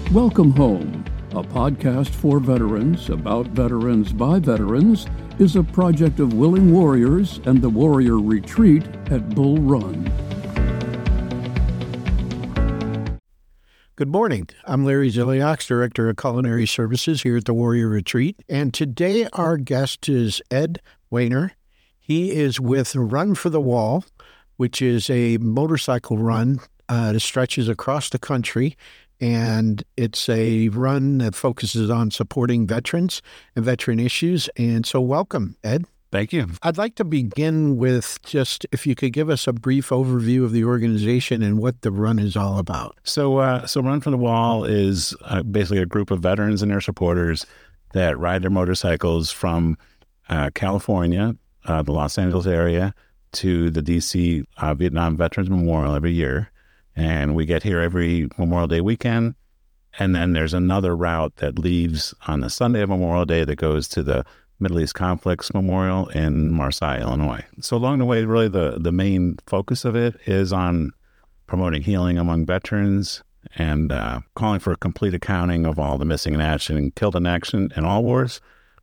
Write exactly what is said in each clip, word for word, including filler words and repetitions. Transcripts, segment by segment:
Welcome Home, a podcast for veterans about veterans by veterans, is a project of Willing Warriors and the Warrior Retreat at Bull Run. Good morning. I'm Larry Ziliox, Director of Culinary Services here at the Warrior Retreat. And today our guest is Ed Wainer. He is with Run for the Wall, which is a motorcycle run uh, that stretches across the country. And it's a run that focuses on supporting veterans and veteran issues. And so welcome, Ed. Thank you. I'd like to begin with just if you could give us a brief overview of the organization and what the run is all about. So, uh, so Run for the Wall is uh, basically a group of veterans and their supporters that ride their motorcycles from uh, California, uh, the Los Angeles area, to the D C uh, Vietnam Veterans Memorial every year. And we get here every Memorial Day weekend. And then there's another route that leaves on the Sunday of Memorial Day that goes to the Middle East Conflicts Memorial in Marseille, Illinois. So along the way, really the, the main focus of it is on promoting healing among veterans and uh, calling for a complete accounting of all the missing in action and killed in action in all wars,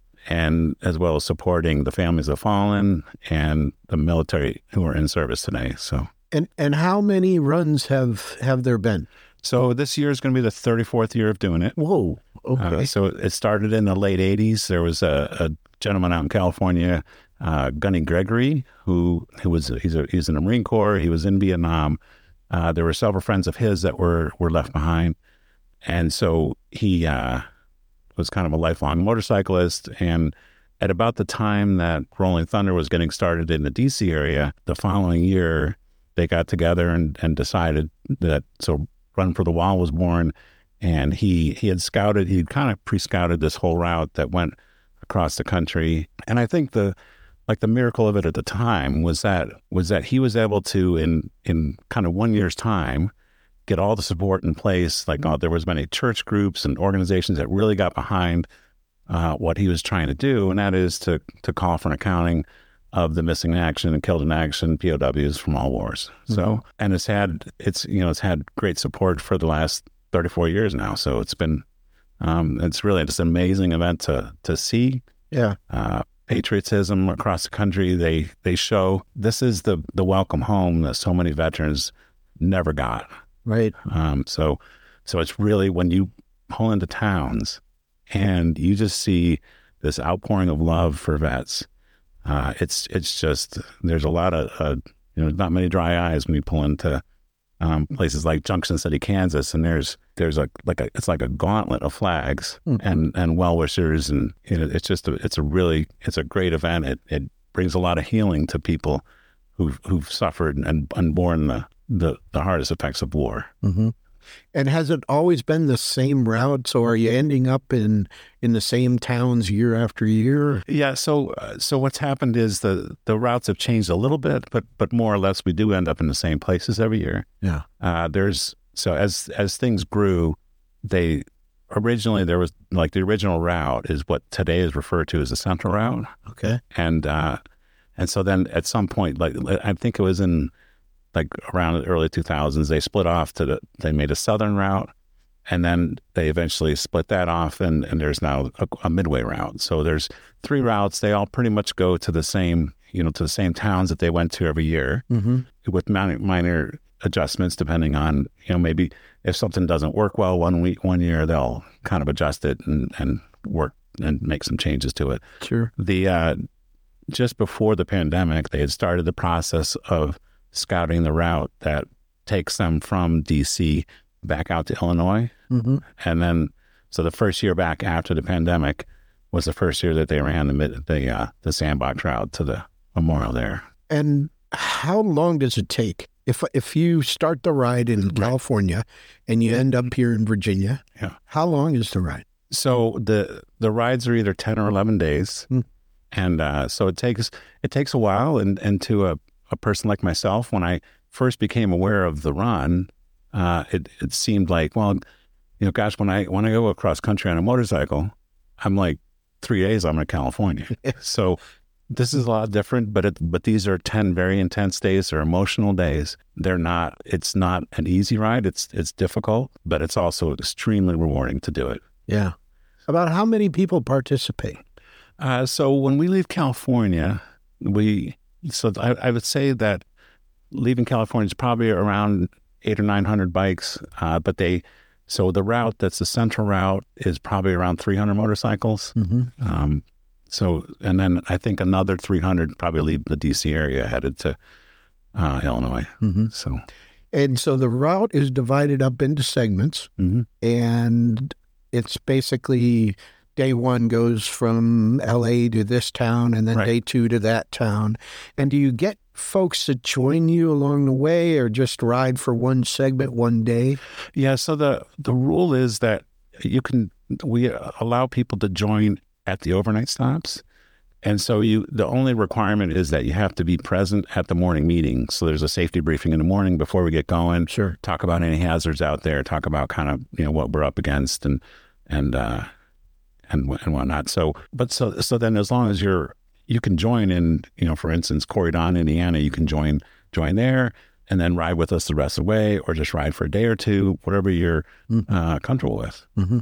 and as well as supporting the families of fallen and the military who are in service today. So. And and how many runs have, have there been? So this year is going to be the thirty-fourth year of doing it. Whoa. Okay. Uh, so it started in the late eighties. There was a, a gentleman out in California, uh, Gunny Gregory, who who was he's a, he's in the Marine Corps. He was in Vietnam. Uh, there were several friends of his that were were left behind, and so he uh, was kind of a lifelong motorcyclist. And at about the time that Rolling Thunder was getting started in the D C area, the following year, they got together and, and decided that, so Run for the Wall was born, and he he had scouted, he'd kind of pre-scouted this whole route that went across the country. And I think the, like the miracle of it at the time was that, was that he was able to, in, in kind of one year's time, get all the support in place. Like oh, there was many church groups and organizations that really got behind uh, what he was trying to do, and that is to, to call for an accounting of the missing in action and killed in action P O Ws from all wars. So, mm-hmm. and it's had, it's, you know, it's had great support for the last thirty-four years now. So it's been, um, it's really just an amazing event to, to see. Yeah. Uh, patriotism across the country. They, they show this is the, the welcome home that so many veterans never got. Right. Um, so, so it's really when you pull into towns and you just see this outpouring of love for vets. Uh, it's it's just, there's a lot of, uh, you know, not many dry eyes when you pull into um, places like Junction City, Kansas, and there's there's a like a it's like a gauntlet of flags mm-hmm. and and well wishers, and you know, it's just a, it's a really it's a great event. It it brings a lot of healing to people who've who've suffered and, and borne the, the the hardest effects of war. Mm-hmm. And has it always been the same route? So are you ending up in, in the same towns year after year? Yeah. So uh, so what's happened is the, the routes have changed a little bit, but but more or less we do end up in the same places every year. Yeah. Uh, there's so as as things grew, they originally there was like the original route is what today is referred to as the Central Route. Okay. And uh, and so then at some point, like I think it was in. like around the early two thousands, they split off to the, they made a southern route, and then they eventually split that off, and, and there's now a, a midway route. So there's three routes. They all pretty much go to the same, you know, to the same towns that they went to every year, mm-hmm. with minor, minor adjustments depending on, you know, maybe if something doesn't work well one week, one year, they'll kind of adjust it and, and work and make some changes to it. Sure. The, uh, just before the pandemic, they had started the process of scouting the route that takes them from D C back out to Illinois. Mm-hmm. And then, so the first year back after the pandemic was the first year that they ran the mid, the, uh, the sandbox route to the memorial there. And how long does it take? If if you start the ride in right. California and you end up here in Virginia, yeah. how long is the ride? So the, the rides are either ten or eleven days. Mm. And uh, so it takes, it takes a while, and, and to a, a person like myself, when I first became aware of the run, uh, it, it seemed like, well, you know, gosh, when I when I go across country on a motorcycle, I'm like three days I'm in California. So This is a lot different, but it, but these are ten very intense days. They're emotional days. They're not, it's not an easy ride. It's, it's difficult, but it's also extremely rewarding to do it. Yeah. About how many people participate? Uh, so when we leave California, we, so I, I would say that leaving California is probably around eight or nine hundred bikes. Uh, but they, so the route that's the central route is probably around three hundred motorcycles. Mm-hmm. Um, so, and then I think another three hundred probably leave the D C area headed to uh, Illinois. Mm-hmm. So, and so the route is divided up into segments, mm-hmm. and it's basically day one goes from L A to this town, and then Right. day two to that town. And do you get folks that join you along the way, or just ride for one segment one day? Yeah. So the, the rule is that you can, we allow people to join at the overnight stops. And so you, the only requirement is that you have to be present at the morning meeting. So there's a safety briefing in the morning before we get going. Sure. Talk about any hazards out there, talk about kind of, you know, what we're up against and, and, uh, and, and whatnot. So, but so, so then as long as you're, you can join in, you know, for instance, Corydon, Indiana, you can join, join there and then ride with us the rest of the way, or just ride for a day or two, whatever you're uh, comfortable with. Mm-hmm.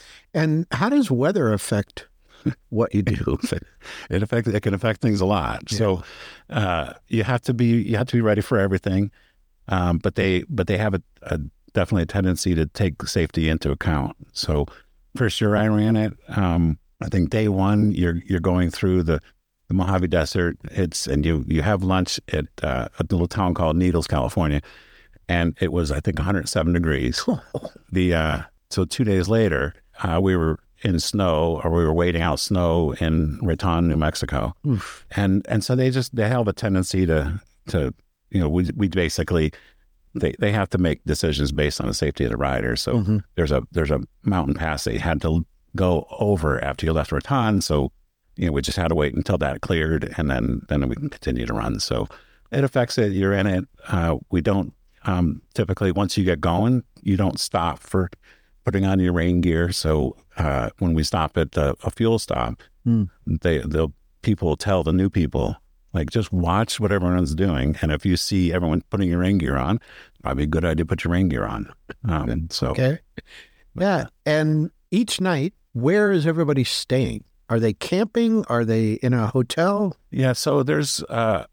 And how does weather affect what you do? It affects, it can affect things a lot. Yeah. So uh, you have to be, you have to be ready for everything. Um, but they, but they have a, a definitely a tendency to take safety into account. So first year I ran it, um, I think day one, you're, you're going through the, the Mojave Desert. It's, and you, you have lunch at uh, a little town called Needles, California. And it was, I think, one hundred seven degrees. the, uh, so two days later, uh, we were in snow, or we were waiting out snow in Raton, New Mexico. Oof. And, and so they just, they have a tendency to, to, you know, we, we basically, they, they have to make decisions based on the safety of the rider. So Mm-hmm. there's a, there's a mountain pass they had to go over after you left Raton. So, you know, we just had to wait until that cleared, and then, then we can continue to run. So it affects it. You're in it. Uh, we don't, um, typically once you get going, you don't stop for putting on your rain gear. So, uh, when we stop at a, a fuel stop, Mm. they, the people will tell the new people, like, just watch what everyone's doing. And if you see everyone putting your rain gear on, probably a good idea to put your rain gear on. Um, so, Okay. Yeah. And each night, where is everybody staying? Are they camping? Are they in a hotel? yeah, so there's, uh,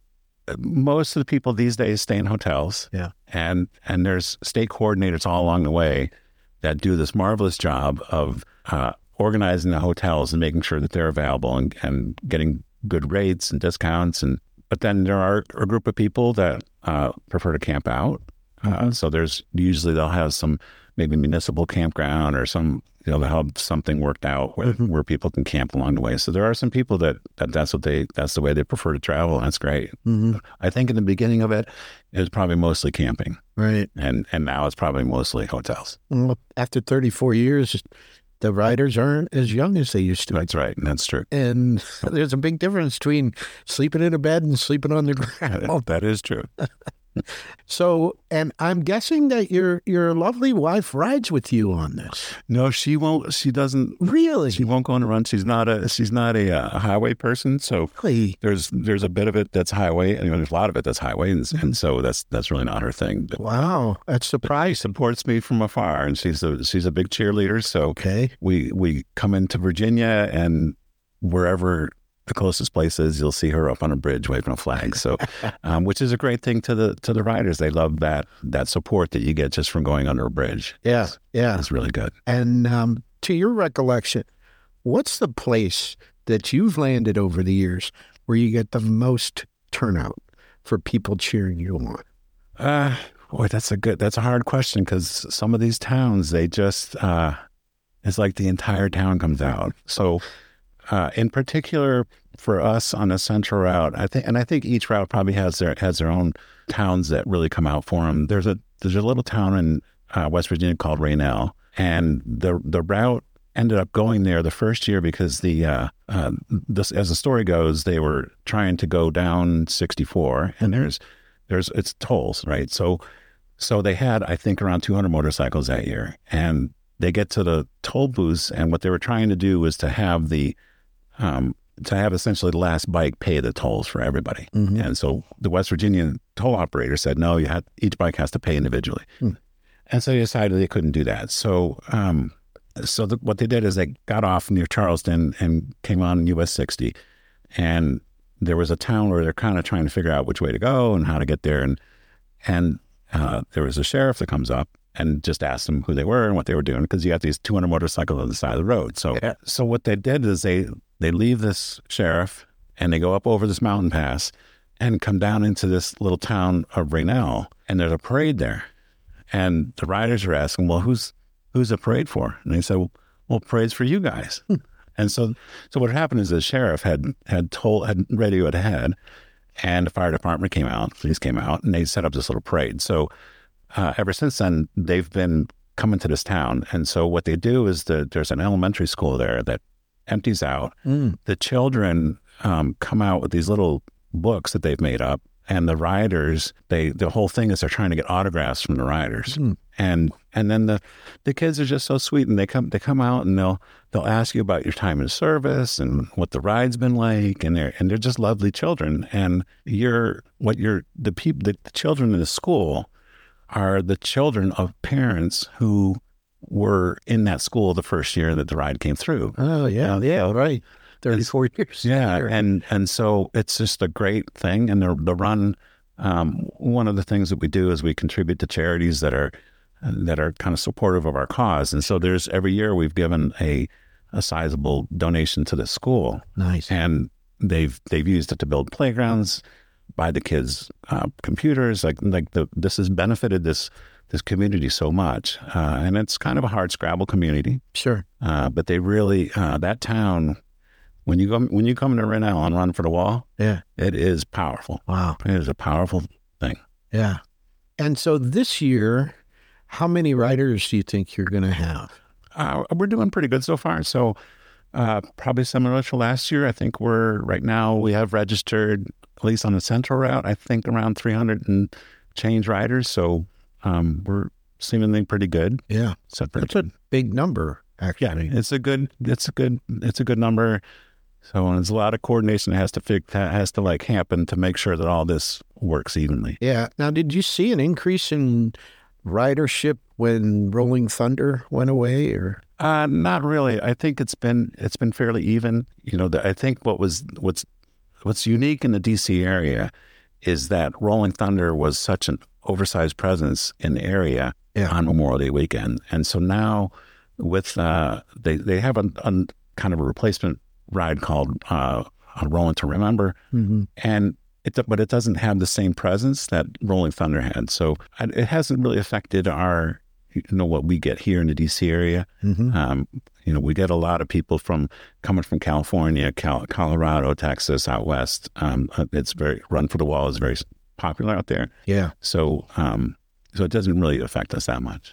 most of the people these days stay in hotels. Yeah. And, and there's state coordinators all along the way that do this marvelous job of, uh, organizing the hotels and making sure that they're available and, and getting good rates and discounts. And, but then there are a group of people that, uh, prefer to camp out. Uh, so there's usually they'll have some maybe municipal campground or some, you know, they'll have something worked out where, Mm-hmm. where people can camp along the way. So there are some people that, that that's what they, that's the way they prefer to travel. And that's great. Mm-hmm. I think in the beginning of it, it was probably mostly camping, Right. and, and now it's probably mostly hotels. Well, after thirty-four years, the riders aren't as young as they used to. That's right. And that's true. And there's a big difference between sleeping in a bed and sleeping on the ground. That is true. So, and I'm guessing that your your lovely wife rides with you on this. No, she won't, she doesn't, Really? she won't go on a run. She's not a, she's not a, uh highway person. So Really? there's, there's a bit of it that's highway. I mean, there's a lot of it that's highway. And, and so that's, that's really not her thing. But Wow, that's she surprising. supports me from afar, and she's a, she's a big cheerleader. So Okay. we, we come into Virginia, and wherever the closest place is, you'll see her up on a bridge waving a flag. So, um, which is a great thing to the, to the riders. They love that, that support that you get just from going under a bridge. Yeah, yeah. It's really good. And um, to your recollection, what's the place that you've landed over the years where you get the most turnout for people cheering you on? Uh, boy, that's a good, that's a hard question, because some of these towns, they just, uh, it's like the entire town comes out. So, uh, in particular for us on the central route, I think, and I think each route probably has their, has their own towns that really come out for them. There's a, there's a little town in uh, West Virginia called Raynell, and the, the route ended up going there the first year because the, uh, uh, this, as the story goes, they were trying to go down sixty-four, and there's, there's, it's tolls, right? So, so they had, I think, around two hundred motorcycles that year, and they get to the toll booths, and what they were trying to do was to have the, um, to have essentially the last bike pay the tolls for everybody. Mm-hmm. And so the West Virginia toll operator said, no, you have, each bike has to pay individually. Hmm. And so they decided they couldn't do that. So um, so the, what they did is they got off near Charleston and came on U S sixty. And there was a town where they're kind of trying to figure out which way to go and how to get there. And and uh, there was a sheriff that comes up and just asked them who they were and what they were doing, because you got these two hundred motorcycles on the side of the road. So yeah. so what they did is they, they leave this sheriff and they go up over this mountain pass and come down into this little town of Raynell, and there's a parade there. And the riders are asking, well, who's who's the parade for? And they said, well, well parade's for you guys. And so so what happened is the sheriff had had told had radioed ahead, and the fire department came out, police came out, and they set up this little parade. So uh, ever since then, they've been coming to this town. And so what they do is the, there's an elementary school there that empties out. Mm. The children um, come out with these little books that they've made up. And the riders, they the whole thing is they're trying to get autographs from the riders, mm. and and then the, the kids are just so sweet, and they come they come out and they'll they'll ask you about your time in service and what the ride's been like, and they're and they're just lovely children. And you're what you're the people the, the children in the school are the children of parents who were in that school the first year that the ride came through. Oh yeah, uh, yeah, right. thirty-four years. Yeah, and and so it's just a great thing. And the the run, um, one of the things that we do is we contribute to charities that are that are kind of supportive of our cause. And so there's every year we've given a a sizable donation to the school. Nice. And they've they've used it to build playgrounds, buy the kids uh, computers. Like like the this has benefited this this community so much, uh, and it's kind of a hard scrabble community. Sure. Uh, but they really uh, that town. When you go when you come to Raynell and Run for the Wall, yeah, it is powerful. Wow, it is a powerful thing. Yeah, and so this year, how many riders do you think you're going to have? Uh, we're doing pretty good so far. So uh, probably similar to last year. I think we're right now we have registered, at least on the central route, I think around three hundred and change riders. So um, we're seemingly pretty good. Yeah, so that's a big number. Actually, yeah, it's a good, it's a good, it's a good number. So there's a lot of coordination that has to fig, has to like happen to make sure that all this works evenly. Yeah. Now, did you see an increase in ridership when Rolling Thunder went away, or? Uh, not really. I think it's been it's been fairly even. You know, the, I think what was what's what's unique in the D C area is that Rolling Thunder was such an oversized presence in the area yeah. on Memorial Day weekend, and so now with uh, they they have a, a kind of a replacement ride called uh, Rolling to Remember, mm-hmm. and it but it doesn't have the same presence that Rolling Thunder had. So it hasn't really affected our, you know, what we get here in the D C area. Mm-hmm. Um, you know, we get a lot of people from coming from California, Cal- Colorado, Texas, out west. Um, it's very Run for the Wall is very popular out there. Yeah. So um, so it doesn't really affect us that much.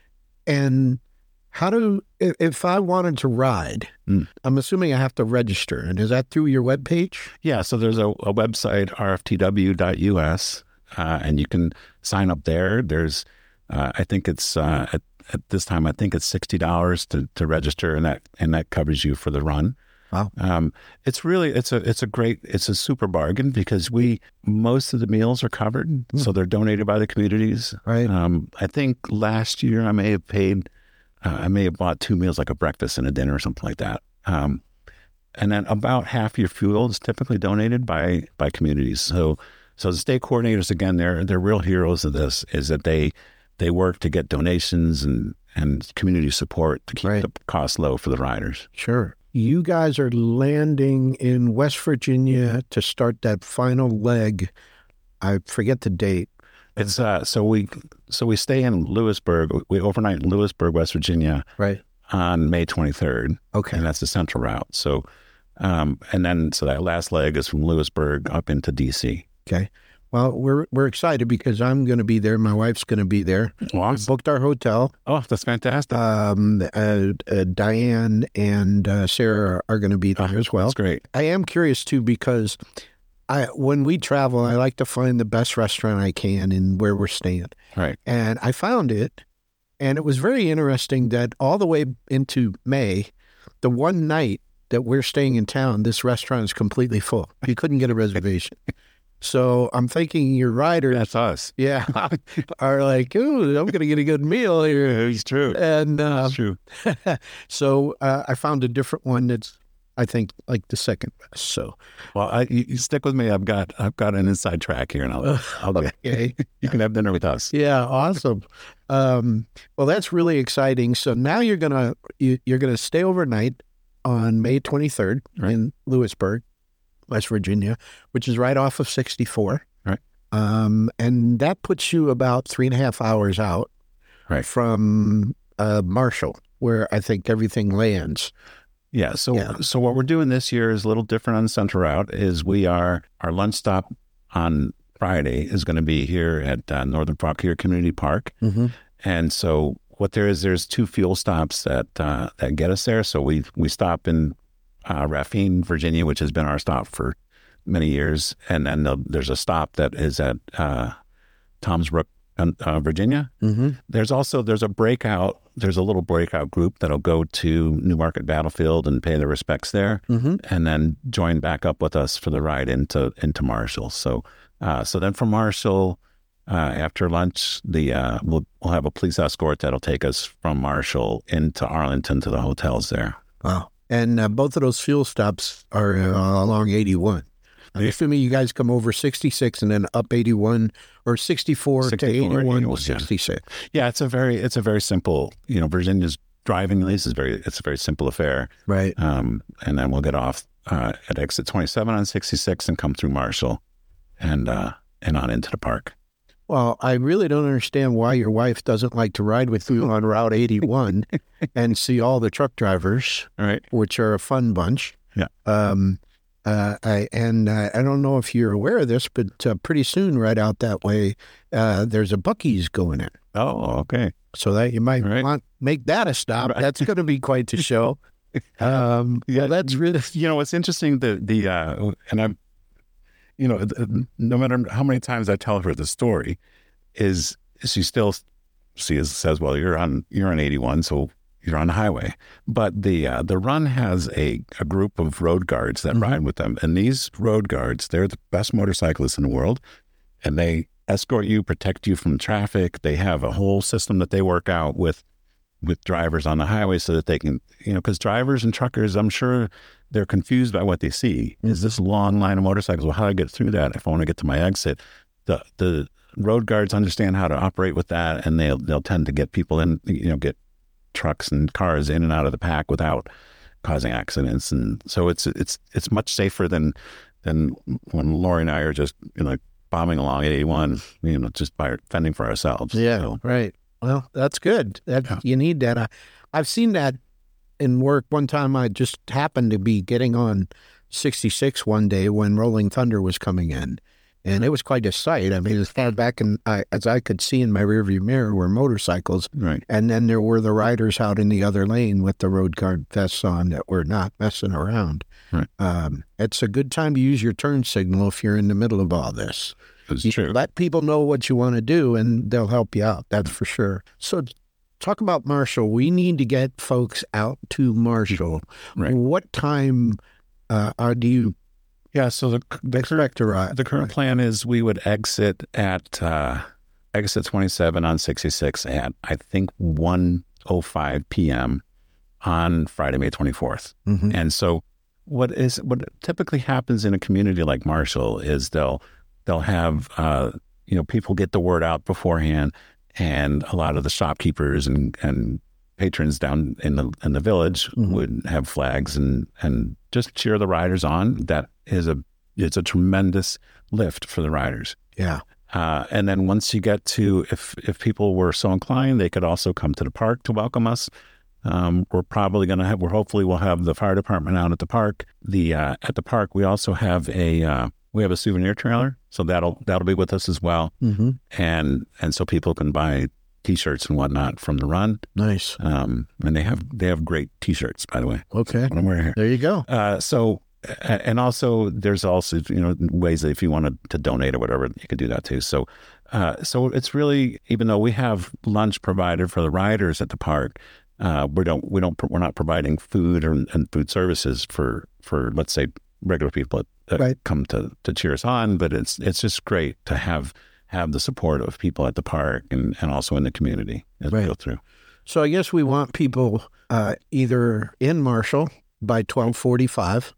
And how do, if I wanted to ride, mm. I'm assuming I have to register. And is that through your webpage? Yeah. So there's a, a website, r f t w dot u s, uh, and you can sign up there. There's, uh, I think it's, uh, at, at this time, I think it's sixty dollars to, to register, and that, and that covers you for the run. Wow. Um, it's really, it's a, it's a great, it's a super bargain because we, most of the meals are covered. Mm. So they're donated by the communities. Right. Um, I think last year I may have paid, Uh, I may have bought two meals, like a breakfast and a dinner or something like that. Um, and then about half your fuel is typically donated by by communities. So so the state coordinators, again, they're they're real heroes of this, is that they they work to get donations and, and community support to keep right. the cost low for the riders. Sure. You guys are landing in West Virginia to start that final leg. I forget the date. It's uh, so we so we stay in Lewisburg. We overnight in Lewisburg, West Virginia, right, on May twenty-third. Okay, and that's the central route. So, um, and then so that last leg is from Lewisburg up into D C. Okay, well, we're we're excited because I'm going to be there. My wife's going to be there. Awesome. We booked our hotel. Oh, that's fantastic. Um, uh, uh, Diane and uh, Sarah are going to be there oh, as well. That's great. I am curious too because I, when we travel, I like to find the best restaurant I can in where we're staying. Right. And I found it, and it was very interesting that all the way into May, the one night that we're staying in town, this restaurant is completely full. You couldn't get a reservation. So I'm thinking your riders, That's us. yeah, are like, ooh, I'm going to get a good meal here. It's true. And uh, It's true. so uh, I found a different one that's, I think, like the second best. So, Well, I, you, you stick with me. I've got I've got an inside track here, and I'll, I'll okay. you can have dinner with us. Yeah, awesome. Um, well, that's really exciting. So now you're gonna you, you're gonna stay overnight on May twenty-third Right. in Lewisburg, West Virginia, which is right off of sixty-four. Right. Um, and that puts you about three and a half hours out Right. from uh, Marshall, where I think everything lands. Yeah. So Yeah. so what we're doing this year is a little different on the Central Route. Is we are our lunch stop on Friday is going to be here at uh, Northern Fauquier Community Park, Mm-hmm. and so what there is there's two fuel stops that uh, that get us there. So we we stop in uh, Raphine, Virginia, which has been our stop for many years, and then the, there's a stop that is at uh, Toms Brook, uh, Virginia. Mm-hmm. There's also there's a breakout. There's a little breakout group that'll go to Newmarket Battlefield and pay their respects there, Mm-hmm. and then join back up with us for the ride into into Marshall. So, uh, so then from Marshall, uh, after lunch, the uh, we'll we'll have a police escort that'll take us from Marshall into Arlington to the hotels there. Wow. And uh, both of those fuel stops are uh, along eighty-one. I'm assuming you guys come over sixty-six and then up eighty-one, or sixty-four, to sixty-four, eighty-one eighty-one, to yeah. sixty-six. Yeah, it's a very it's a very simple. You know, Virginia's driving lease is very it's a very simple affair. Right. Um, and then we'll get off uh, at exit twenty-seven on sixty-six and come through Marshall, and uh, and on into the park. Well, I really don't understand why your wife doesn't like to ride with you on Route eighty-one and see all the truck drivers, All right. which are a fun bunch. Yeah. Um, uh, I, and uh, I don't know if you're aware of this, but uh, pretty soon, right out that way, uh, there's a Buc-ee's going in. Oh, okay. So that you might Right. want make that a stop. Right. That's going to be quite the show. Um, Yeah, that's really You know, it's interesting that the uh, and I'm, you know, th- no matter how many times I tell her the story, is she still she says, "Well, you're on you're on eighty-one, so you're on the highway." But the uh, the run has a, a group of road guards that Mhm. ride with them, and these road guards, they're the best motorcyclists in the world, and they escort you, protect you from traffic. They have a whole system that they work out with with drivers on the highway so that they can, you know, because drivers and truckers, I'm sure they're confused by what they see. Is this long line of motorcycles? Well, how do I get through that if I want to get to my exit? The the road guards understand how to operate with that, and they'll they'll tend to get people in, you know, get trucks and cars in and out of the pack without causing accidents. And so it's it's it's much safer than than when Lori and I are just, you know, bombing along at eighty-one, you know, just by fending for ourselves. yeah, So, right. Well, that's good. That Yeah. you need that. I, I've seen that in work. One time, I just happened to be getting on sixty-six one day when Rolling Thunder was coming in, and it was quite a sight. I mean, as far back in, I, as I could see in my rearview mirror were motorcycles, right. and then there were the riders out in the other lane with the road guard vests on that were not messing around. Right. Um, it's a good time to use your turn signal if you're in the middle of all this. It's You true. let people know what you want to do, and they'll help you out. That's for sure. So, talk about Marshall. We need to get folks out to Marshall. Right. What time uh, are, do you Yeah. So the the current expect to ride? the current plan is we would exit at uh, exit twenty-seven on sixty-six at I think one oh five p.m. on Friday, May twenty-fourth. Mhm. And so what is what typically happens in a community like Marshall is they'll they'll have uh, you know, people get the word out beforehand, and a lot of the shopkeepers and, and patrons down in the in the village Mhm. would have flags and and just cheer the riders on. That is a it's a tremendous lift for the riders. Yeah. Uh, and then once you get to, if if people were so inclined, they could also come to the park to welcome us. Um, we're probably going to have, we're hopefully we'll have the fire department out at the park. The uh, at the park we also have a uh, we have a souvenir trailer, so that'll that'll be with us as well. Mm-hmm. And and so people can buy T-shirts and whatnot from the run. Nice. Um, and they have they have great T-shirts, by the way. Okay. What I'm wearing here. There you go. Uh, so, a- and also there's also, you know, ways that if you wanted to donate or whatever, you could do that too. So, uh, so it's really, even though we have lunch provided for the riders at the park, uh, we don't we don't we're not providing food or and food services for for let's say regular people that, that Right. come to to cheer us on. But it's it's just great to have have the support of people at the park and, and also in the community as Right. we go through. So I guess we want people uh, either in Marshall by twelve forty-five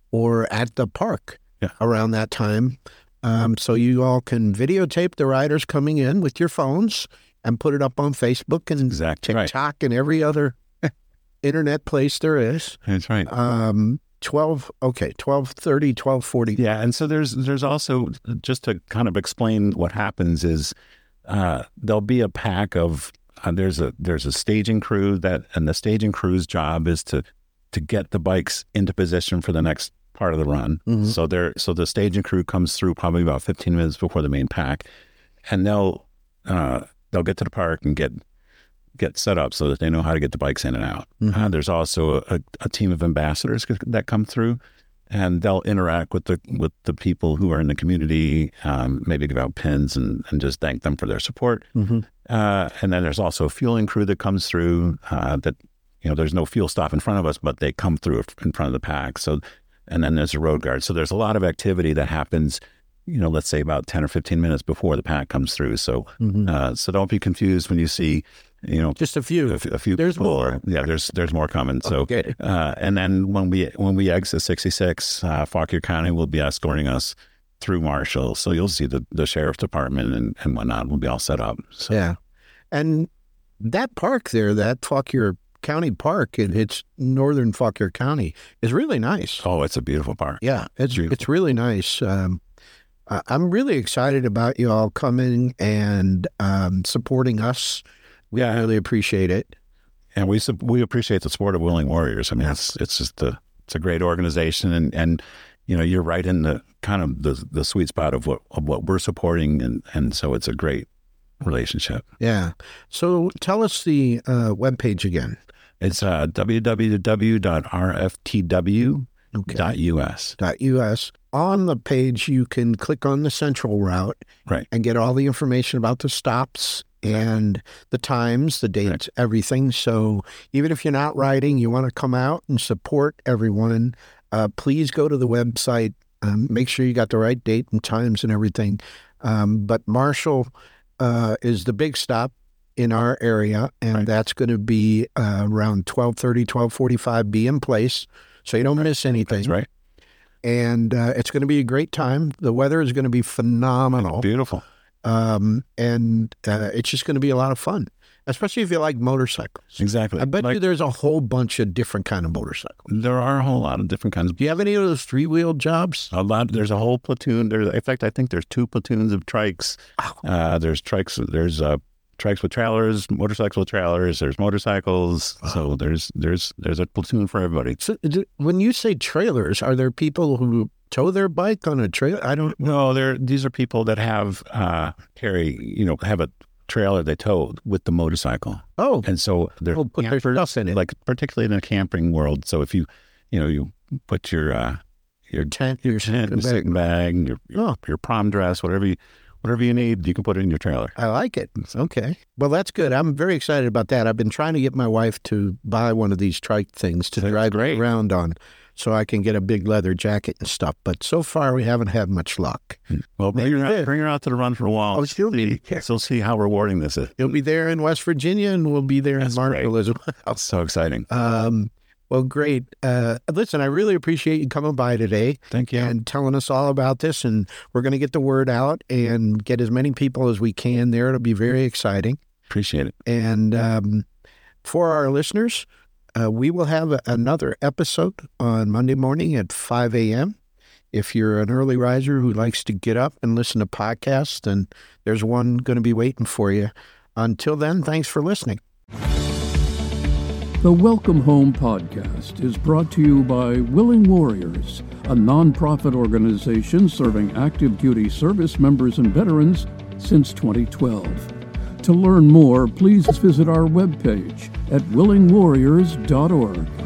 or at the park Yeah. around that time. Um, so you all can videotape the riders coming in with your phones and put it up on Facebook and Exactly right. TikTok and every other internet place there is. That's right. Um, twelve, okay, twelve thirty, twelve forty. Yeah, and so there's there's also, just to kind of explain what happens is uh, there'll be a pack of uh, there's a there's a staging crew that and the staging crew's job is to to get the bikes into position for the next part of the run. Mhm. So they're so the staging crew comes through probably about fifteen minutes before the main pack, and they'll uh, they'll get to the park and get get set up so that they know how to get the bikes in and out. Mhm. Uh, there's also a, a team of ambassadors that come through, and they'll interact with the with the people who are in the community, um, maybe give out pins and, and just thank them for their support. Mhm. Uh, and then there's also a fueling crew that comes through. Uh, that you know, there's no fuel stop in front of us, but they come through in front of the pack. So, and then there's a road guard. So there's a lot of activity that happens. You know, let's say about ten or fifteen minutes before the pack comes through. So, Mhm. uh, so don't be confused when you see, you know, Just a few. a, f- a few. There's people. more. Yeah, there's there's more coming. So, Okay. uh, and then when we when we exit sixty-six, uh, Fauquier County will be escorting us through Marshall. So you'll see the, the sheriff's department and, and whatnot will be all set up. So, Yeah. And that park there, that Fauquier County Park, it, it's northern Fauquier County, is really nice. oh, it's a beautiful park. Yeah, it's Beautiful. it's really nice. Um, I- I'm really excited about you all coming and um, supporting us. We Yeah. really appreciate it. And we sup- we appreciate the support of Willing Warriors. I mean, it's it's just a it's a great organization, and, and you know, you're right in the kind of the the sweet spot of what of what we're supporting, and, and so it's a great relationship. Yeah. So tell us the uh, webpage again. It's uh, w w w dot r f t w dot u s. Dot .us. On the page, you can click on the central route Right. and get all the information about the stops and the times, the dates, everything. So even if you're not riding, you want to come out and support everyone, uh, please go to the website. Um, make sure you got the right date and times and everything. Um, but Marshall uh, is the big stop in our area, and Right. that's going to be uh, around twelve thirty, twelve forty-five. Be in place so you don't miss anything. That's right. And uh, it's going to be a great time. The weather is going to be phenomenal. Beautiful. Um, and uh, it's just going to be a lot of fun, especially if you like motorcycles. Exactly. I bet Like, you there's a whole bunch of different kind of motorcycles. there are a whole lot of different kinds of Do you have any of those three-wheel jobs? a lot. There's a whole platoon. There's, in fact, I think there's two platoons of trikes. Uh, there's trikes. There's uh, trikes with trailers, motorcycles with trailers. There's motorcycles. So there's there's there's a platoon for everybody. So, d- when you say trailers, are there people who tow their bike on a trailer? I don't. No, there. These are people that have uh, carry. You know, have a trailer they tow with the motorcycle, Oh, and so they're oh, put their stuff in it. like particularly in the camping world. So if you, you know, you put your uh, your tent, your tent, your bag. sleeping bag, your Oh, your prom dress, whatever you whatever you need, you can put it in your trailer. I like it. Okay. Well, that's good. I'm very excited about that. I've been trying to get my wife to buy one of these trike things to That's drive great. around on so I can get a big leather jacket and stuff. But so far, we haven't had much luck. Well, bring her, Yeah. out, bring her out to the run for a while. Oh, she'll be see, there. so see how rewarding this is. You'll be there in West Virginia, and we'll be there That's in Marshall as well. It's so exciting. Um, well, great. Uh, listen, I really appreciate you coming by today Thank you. and telling us all about this. And we're going to get the word out and get as many people as we can there. It'll be very exciting. Appreciate it. And um, for our listeners, uh, we will have a, another episode on Monday morning at five a.m. If you're an early riser who likes to get up and listen to podcasts, then there's one going to be waiting for you. Until then, thanks for listening. The Welcome Home podcast is brought to you by Willing Warriors, a nonprofit organization serving active duty service members and veterans since twenty twelve. To learn more, please visit our webpage at willing warriors dot org.